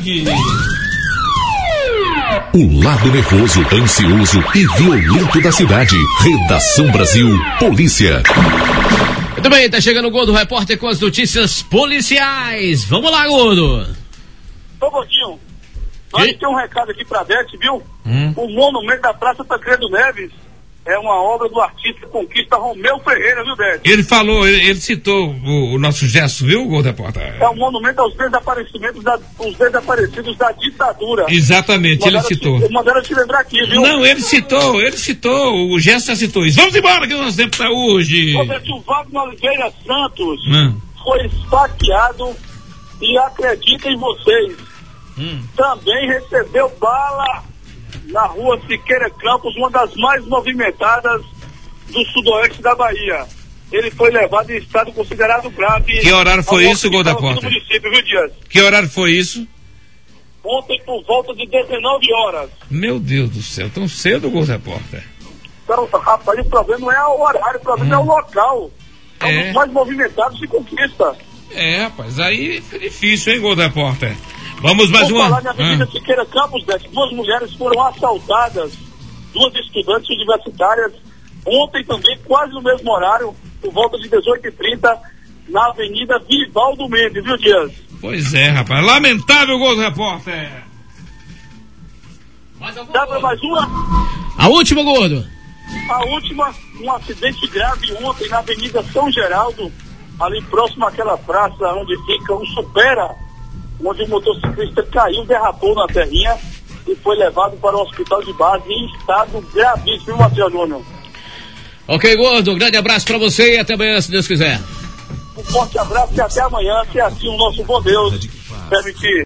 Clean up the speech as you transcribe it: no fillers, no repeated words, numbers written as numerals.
Segue. O lado nervoso, ansioso e violento da cidade. Redação Brasil, Polícia. Muito bem, tá chegando o Gordo Repórter com as notícias policiais. Vamos lá, Gordo. Ô, Gordinho, nós tem um recado aqui pra Beth, viu? O monumento da Praça Tancredo Neves é uma obra do artista conquista Romeu Ferreira, viu, Beth? Ele falou, ele citou o nosso gesto, viu, Gordo Repórter? É um monumento aos desaparecidos da ditadura. Exatamente, ele citou. Mandaram te lembrar aqui, viu? Não, ele citou, o gesto já citou isso. Vamos embora que o nosso tempo tá hoje. O Wagner Oliveira Santos foi esfaqueado e acredita em vocês. Também recebeu bala na rua Siqueira Campos, uma das mais movimentadas do sudoeste da Bahia. Ele foi levado em estado considerado grave. Que horário foi isso, Gordo Repórter? Viu, Dias? Que horário foi isso? Ontem por volta de 19 horas. Meu Deus do céu, tão cedo, Gordo Repórter? Então, rapaz, o problema não é o horário, o problema é o local. É um dos mais movimentados de Conquista. É, rapaz, aí é difícil, hein, Gordo Repórter? Vamos mais uma. Falar na Avenida Siqueira Campos, duas mulheres foram assaltadas, duas estudantes universitárias, ontem também, quase no mesmo horário, por volta de 18h30, na Avenida Vivaldo Mendes, viu, Dias? Pois é, rapaz, lamentável, Gordo Repórter. Dá pra mais uma? A última, Gordo. A última, um acidente grave ontem na Avenida São Geraldo, ali próximo àquela praça onde fica o Supera, onde o motociclista caiu, derrapou na terrinha e foi levado para o hospital de base em estado gravíssimo, Matheus Júnior. Ok, Gordo, um grande abraço pra você e até amanhã, se Deus quiser. Um forte abraço e até amanhã, se assim o nosso bom Deus permitir.